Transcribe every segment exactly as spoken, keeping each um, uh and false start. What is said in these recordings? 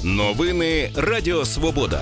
Новини Радіо Свобода.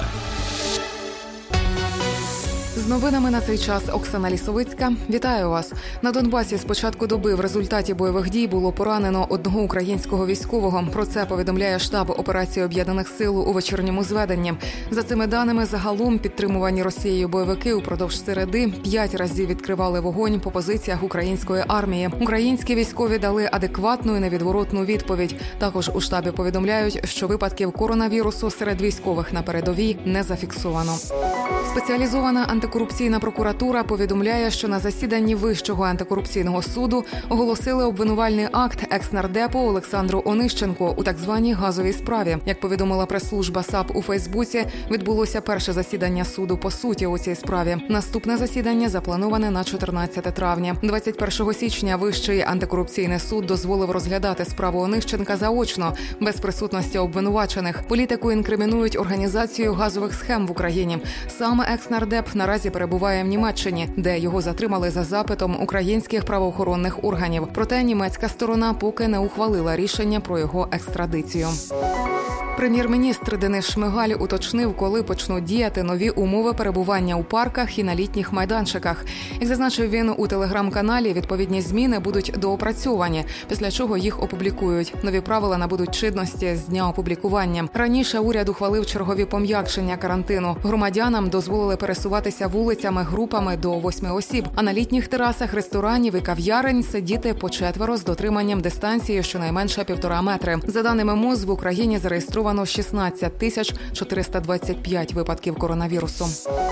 З новинами на цей час Оксана Лісовицька. Вітаю вас. На Донбасі з початку доби в результаті бойових дій було поранено одного українського військового. Про це повідомляє штаб операції Об'єднаних сил у вечірньому зведенні. За цими даними, загалом підтримувані Росією бойовики упродовж середи п'ять разів відкривали вогонь по позиціях української армії. Українські військові дали адекватну і невідворотну відповідь. Також у штабі повідомляють, що випадків коронавірусу серед військових на передовій не зафіксовано. Спеціалізована антикорупційна прокуратура повідомляє, що на засіданні Вищого антикорупційного суду оголосили обвинувальний акт екс-нардепу Олександру Онищенку у так званій газовій справі. Як повідомила прес-служба САП у Фейсбуці, відбулося перше засідання суду по суті у цій справі. Наступне засідання заплановане на чотирнадцяте травня. двадцять першого січня Вищий антикорупційний суд дозволив розглядати справу Онищенка заочно, без присутності обвинувачених. Політику інкримінують організацію газових схем в Україні. Саме екс-нардеп наразі перебуває в Німеччині, де його затримали за запитом українських правоохоронних органів. Проте німецька сторона поки не ухвалила рішення про його екстрадицію. Прем'єр-міністр Денис Шмигаль уточнив, коли почнуть діяти нові умови перебування у парках і на літніх майданчиках. Як зазначив він у телеграм-каналі, відповідні зміни будуть доопрацьовані, після чого їх опублікують. Нові правила набудуть чинності з дня опублікування. Раніше уряд ухвалив чергові пом'якшення карантину. Громадянам дозволили пересуватися вулицями групами до восьми осіб, а на літніх терасах ресторанів і кав'ярень сидіти по четверо з дотриманням дистанції щонайменше півтора метри. За даними МОЗ, в Україні зареєстровано шістнадцять тисяч чотириста двадцять п'ять випадків коронавірусу.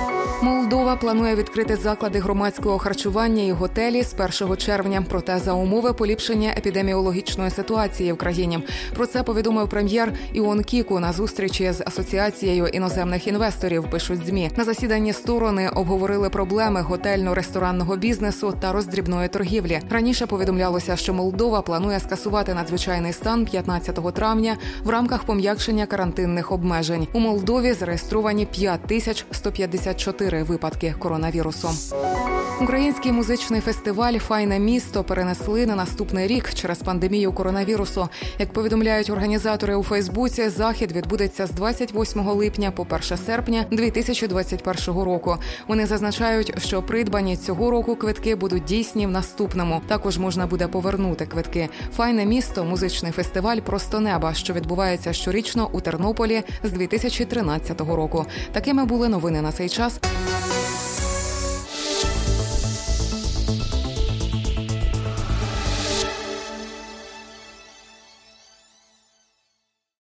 Молдова планує відкрити заклади громадського харчування і готелі з першого червня, проте за умови поліпшення епідеміологічної ситуації в країні. Про це повідомив прем'єр Іон Кіку на зустрічі з Асоціацією іноземних інвесторів, пишуть ЗМІ. На засіданні сторони обговорили проблеми готельно-ресторанного бізнесу та роздрібної торгівлі. Раніше повідомлялося, що Молдова планує скасувати надзвичайний стан п'ятнадцятого травня в рамках пом'якшення карантинних обмежень. У Молдові зареєстровані п'ять тисяч сто п'ятдесят чотири випадки коронавірусу. Український музичний фестиваль «Файне місто» перенесли на наступний рік через пандемію коронавірусу. Як повідомляють організатори у Фейсбуці, захід відбудеться з двадцять восьмого липня по перше серпня дві тисячі двадцять першого року. Вони зазначають, що придбані цього року квитки будуть дійсні в наступному. Також можна буде повернути квитки. «Файне місто» – музичний фестиваль «Просто неба», що відбувається щорічно у Тернополі з дві тисячі тринадцятого року. Такими були новини на цей час.